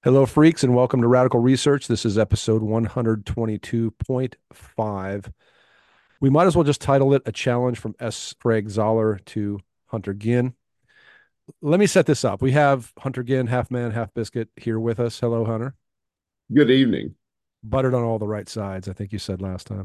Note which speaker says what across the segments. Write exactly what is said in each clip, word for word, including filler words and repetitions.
Speaker 1: Hello, freaks, and welcome to Radical Research. This is episode one twenty-two point five. We might as well just title it A Challenge from S. Craig Zoller to Hunter Ginn. Let me set this up. We have Hunter Ginn, half man, half biscuit, here with us. Hello, Hunter.
Speaker 2: Good evening.
Speaker 1: Buttered on all the right sides, I think you said last time.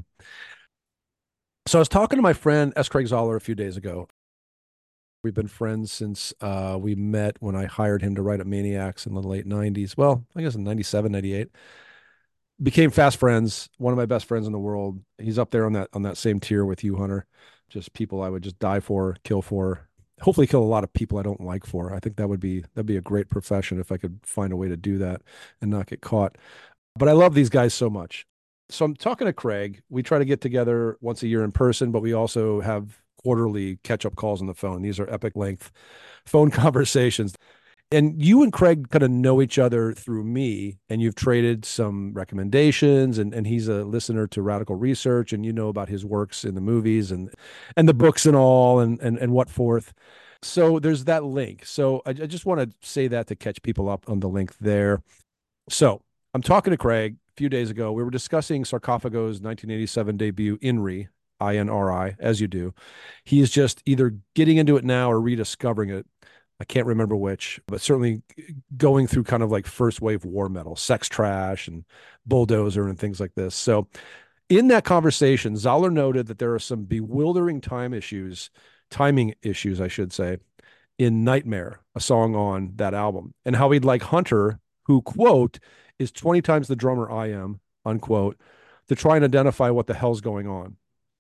Speaker 1: So I was talking to my friend S. Craig Zoller a few days ago. We've been friends since uh, we met when I hired him to write at Maniacs in the late nineties. Well, I guess in ninety-seven, ninety-eight. Became fast friends, one of my best friends in the world. He's up there on that on that same tier with you, Hunter. Just people I would just die for, kill for. Hopefully kill a lot of people I don't like for. I think that would be that'd be a great profession if I could find a way to do that and not get caught. But I love these guys so much. So I'm talking to Craig. We try to get together once a year in person, but we also have quarterly catch-up calls on the phone. These are epic length phone conversations. And you and Craig kind of know each other through me, and you've traded some recommendations, and, and he's a listener to Radical Research, and you know about his works in the movies and and the books and all, and and and what forth. So there's that link. So I, I just want to say that to catch people up on the link there. So I'm talking to Craig a few days ago. We were discussing Sarcophago's nineteen eighty-seven debut, INRI, I N R I, as you do. He is just either getting into it now or rediscovering it. I can't remember which, but certainly going through kind of like first wave war metal, Sex Trash and Bulldozer and things like this. So in that conversation, Zoller noted that there are some bewildering time issues, timing issues, I should say, in Nightmare, a song on that album, and how he'd like Hunter, who, quote, is twenty times the drummer I am, unquote, to try and identify what the hell's going on.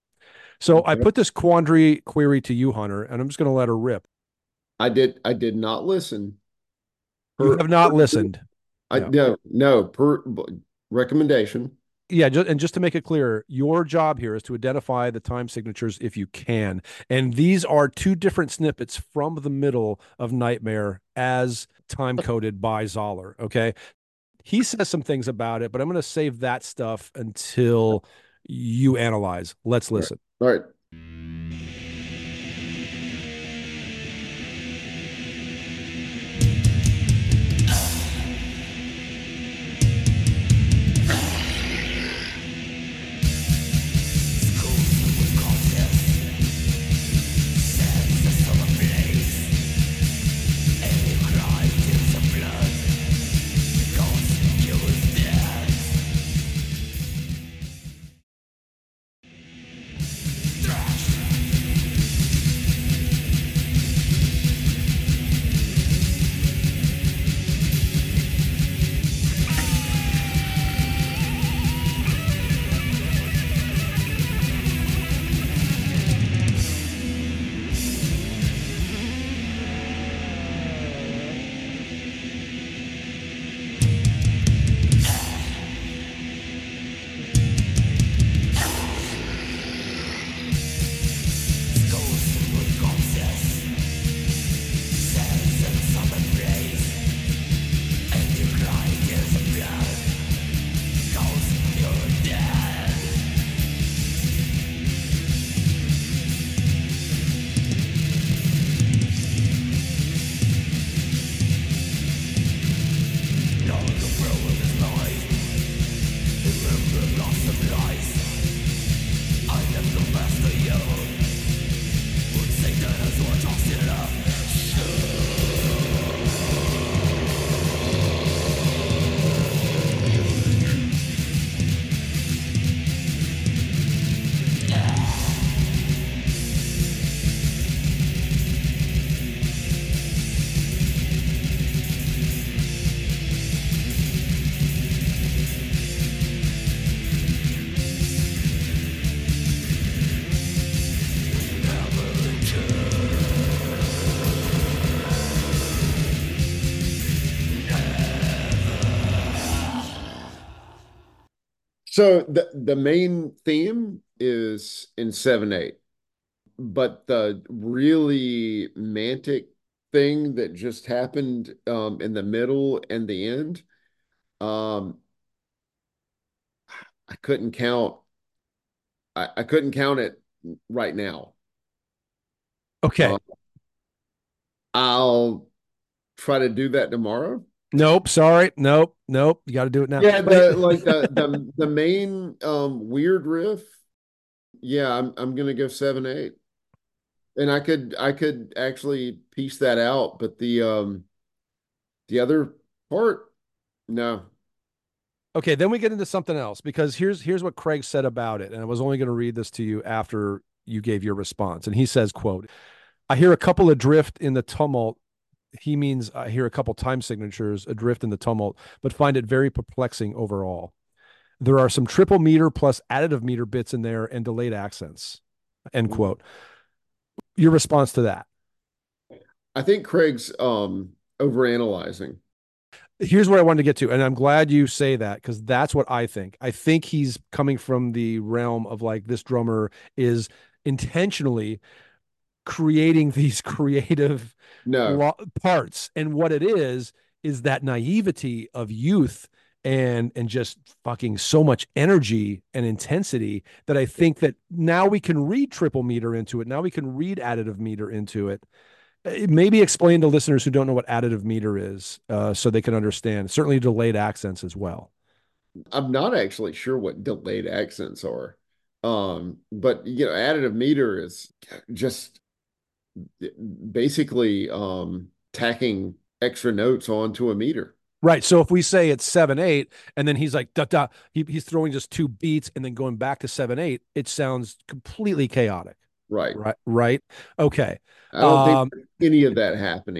Speaker 1: So I
Speaker 2: Okay.
Speaker 1: put this quandary query to you, Hunter, and I'm just going to let her rip.
Speaker 2: I did I did not listen.
Speaker 1: You
Speaker 2: Per,
Speaker 1: have not
Speaker 2: per
Speaker 1: listened.
Speaker 2: I
Speaker 1: Yeah.
Speaker 2: no no per recommendation.
Speaker 1: Yeah, just, and just to make it clear, your job here is to identify the time signatures if you can. And these are two different snippets from the middle of Nightmare as time coded by Zoller. Okay. He says some things about it, but I'm going to save that stuff until you analyze. Let's
Speaker 2: All right.
Speaker 1: listen.
Speaker 2: All right. So the the main theme is in seven eight, but the really mantic thing that just happened um in the middle and the end, um I couldn't count I, I couldn't count it right now.
Speaker 1: Okay.
Speaker 2: Um, I'll try to do that tomorrow.
Speaker 1: Nope. Sorry. Nope. Nope. You got to do it now.
Speaker 2: Yeah,
Speaker 1: But
Speaker 2: the like the the the main um weird riff. Yeah, I'm I'm gonna go seven eight. And I could I could actually piece that out, but the um the other part, no.
Speaker 1: okay, then we get into something else because here's here's what Craig said about it, and I was only going to read this to you after you gave your response. And he says, "quote I hear a couple adrift in the tumult. He means I hear a couple time signatures adrift in the tumult, but find it very perplexing overall. There are some triple meter plus additive meter bits in there and delayed accents." End quote. Your response to that?
Speaker 2: I think Craig's um overanalyzing.
Speaker 1: Here's where I wanted to get to, and I'm glad you say that because that's what I think. I think he's coming from the realm of like this drummer is intentionally creating these creative
Speaker 2: No,
Speaker 1: lo- parts, and what it is is that naivety of youth and and just fucking so much energy and intensity that I think that now we can read triple meter into it. Now we can read additive meter into it. Uh, maybe explain to listeners who don't know what additive meter is, uh, so they can understand. Certainly delayed accents as well.
Speaker 2: I'm not actually sure what delayed accents are. Um, but you know, additive meter is just basically um tacking extra notes onto a meter.
Speaker 1: Right. So if we say it's seven eight, and then he's like da da, he, he's throwing just two beats and then going back to seven eight, it sounds completely chaotic.
Speaker 2: Right.
Speaker 1: Right. Right. Okay.
Speaker 2: I don't think
Speaker 1: Um,
Speaker 2: there's any of that happening.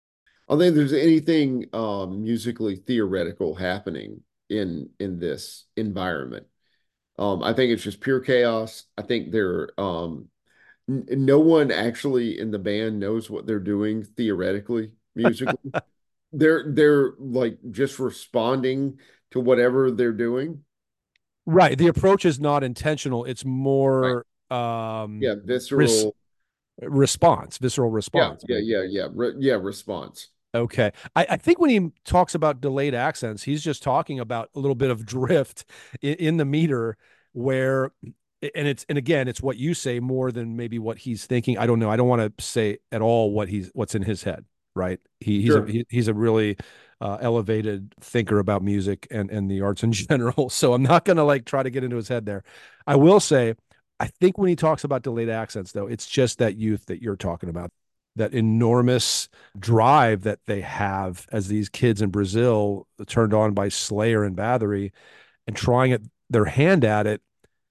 Speaker 2: I don't think there's anything um musically theoretical happening in in this environment. Um, I think it's just pure chaos. I think they're um n no one actually in the band knows what they're doing theoretically, musically. They're they're like just responding to whatever they're doing.
Speaker 1: right. The approach is not intentional. It's
Speaker 2: Right.
Speaker 1: more um,
Speaker 2: Yeah,
Speaker 1: res-
Speaker 2: visceral.
Speaker 1: response, visceral
Speaker 2: Yeah,
Speaker 1: response,
Speaker 2: yeah,
Speaker 1: maybe.
Speaker 2: yeah, yeah. Re yeah, response.
Speaker 1: Okay. I, I think when he talks about delayed accents, he's just talking about a little bit of drift in, in the meter where, and it's, and again, it's what you say more than maybe what he's thinking. I don't know. I don't want to say at all what he's, what's in his head, right? He, he's a,
Speaker 2: Sure.
Speaker 1: he, he's a really uh, elevated thinker about music and, and the arts in general. So I'm not going to like try to get into his head there. I will say, I think when he talks about delayed accents, though, it's just that youth that you're talking about, that enormous drive that they have as these kids in Brazil turned on by Slayer and Bathory and trying it their hand at it.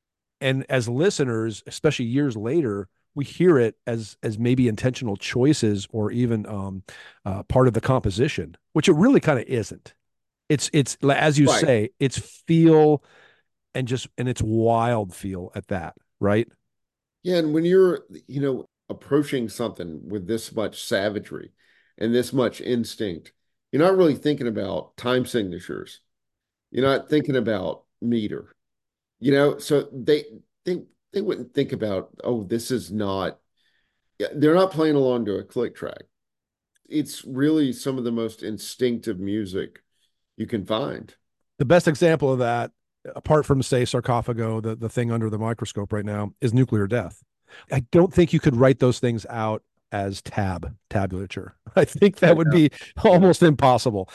Speaker 1: And as listeners, especially years later, we hear it as as maybe intentional choices or even um, uh, part of the composition, which it really kind of isn't. It's it's as you
Speaker 2: Right.
Speaker 1: say, it's feel and just and it's wild feel at that, right?
Speaker 2: Yeah, and when you're, you know, approaching something with this much savagery and this much instinct, you're not really thinking about time signatures. You're not thinking about meter. You know, so they they they wouldn't think about, oh, this is not, yeah, they're not playing along to a click track. It's really some of the most instinctive music you can find.
Speaker 1: The best example of that, apart from say Sarcophago, the, the thing under the microscope right now, is nuclear death. I don't think you could write those things out as tab tabulature. I think
Speaker 2: Yeah,
Speaker 1: that would
Speaker 2: no,
Speaker 1: be
Speaker 2: no.
Speaker 1: almost impossible.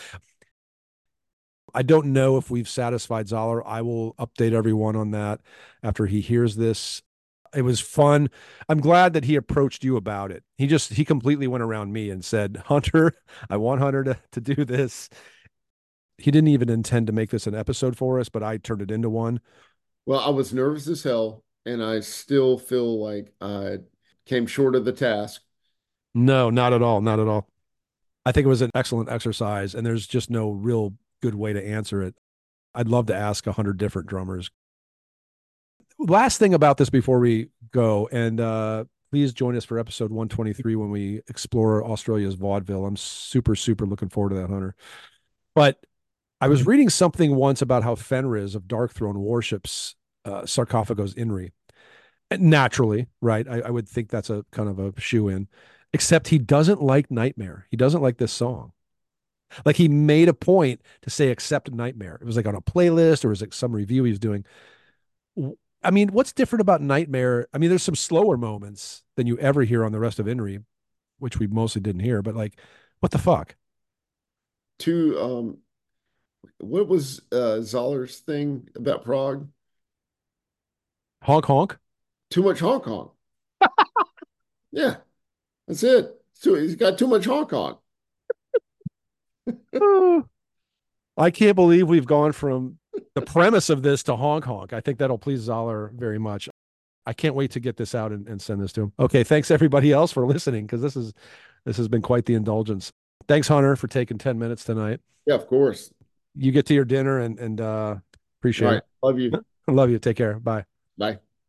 Speaker 1: I don't know if we've satisfied Zoller. I will update everyone on that after he hears this. It was fun. I'm glad that he approached you about it. He just he completely went around me and said, "Hunter, I want Hunter to, to do this." He didn't even intend to make this an episode for us, but I turned it into one.
Speaker 2: Well, I was nervous as hell, and I still feel like I came short of the task.
Speaker 1: No, not at all. Not at all. I think it was an excellent exercise, and there's just no real good way to answer it. I'd love to ask a hundred different drummers. Last thing about this before we go, and uh, please join us for episode one twenty-three when we explore Australia's vaudeville. I'm super, super looking forward to that, Hunter. But I was reading something once about how Fenriz of Darkthrone worships uh, Sarcophagus Inri. Naturally, right? I, I would think that's a kind of a shoe in, except he doesn't like Nightmare. He doesn't like this song. Like he made a point to say accept Nightmare. It was like on a playlist or was it some review he was doing. I mean, what's different about Nightmare? I mean, there's some slower moments than you ever hear on the rest of Inri, which we mostly didn't hear, but like, what the fuck?
Speaker 2: too um what was uh Zoller's thing about Prague?
Speaker 1: Honk honk.
Speaker 2: Too much Hong Kong. Yeah, that's it. So he's got too much Hong Kong.
Speaker 1: Oh, I can't believe we've gone from the premise of this to honk honk. I think that'll please Zoller very much. I can't wait to get this out and, and send this to him. Okay, thanks everybody else for listening because this is this has been quite the indulgence. Thanks, Hunter, for taking ten minutes tonight.
Speaker 2: Yeah, of course.
Speaker 1: You get to your dinner and and uh
Speaker 2: All
Speaker 1: appreciate
Speaker 2: right.
Speaker 1: it.
Speaker 2: Love you.
Speaker 1: Love you. Take care. Bye.
Speaker 2: Bye.